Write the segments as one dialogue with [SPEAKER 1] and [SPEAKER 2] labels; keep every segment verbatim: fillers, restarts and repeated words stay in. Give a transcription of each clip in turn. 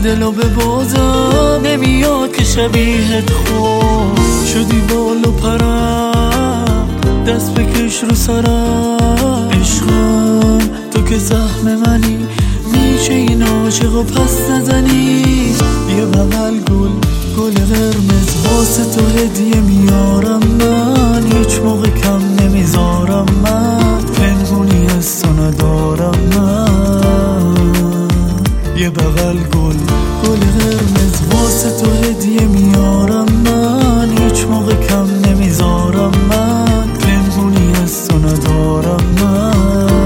[SPEAKER 1] دلو به بازم نمیاد که شبیهت خود شدی بال و پرم دست بکش رو سرم عشقم تو که زخم منی میشه این عاشق و پس نزنی یه بغل گل گل قرمز واسه تو هدیه میارم من هیچ موقع کم نمیذارم من پنهونی از تو ندارم من یه بغل گل گل قرمز واسه تو هدیه میارم من هیچ موقع کم نمیذارم من پنهونی از تو ندارم من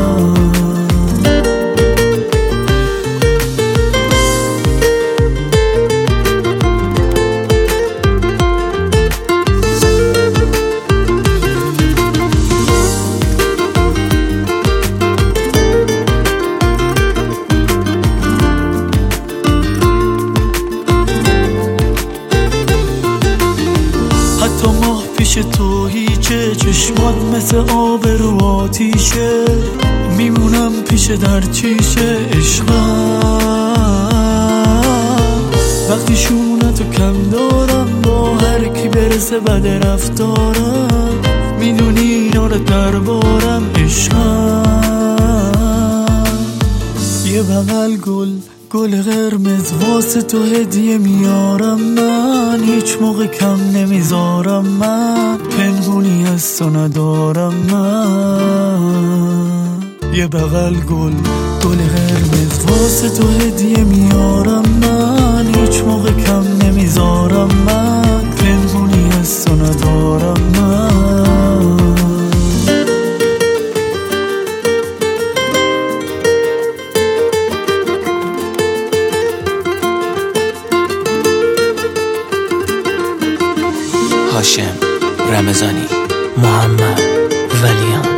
[SPEAKER 1] حتی ماه پیش تو هیچه چشمات مثل آب رو آتیشه میمونم پیش در چیشه عشقم وقتی شونتو کم دارم با هر کی برسه بد رفتارم میدونی اینا رو دربارم عشقم یه بغل گل گل قرمز واسه تو هدیه میارم من هیچ موقع کم نمیذارم من پنهونی از تو ندارم من یه بغل گل گل قرمز واسه تو هدیه میارم من هیچ موقع کم نمیذارم من پنهونی از تو ندارم من
[SPEAKER 2] هاشم رمضانی محمد ولیان